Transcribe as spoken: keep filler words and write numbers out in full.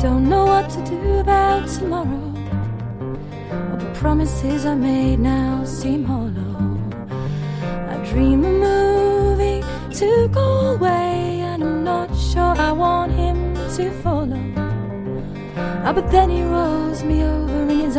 don't know what to do about tomorrow. All the promises I made now seem hollow. I dream of moving to Galway, and I'm not sure I want him to follow. Ah, but then he rolls me over in his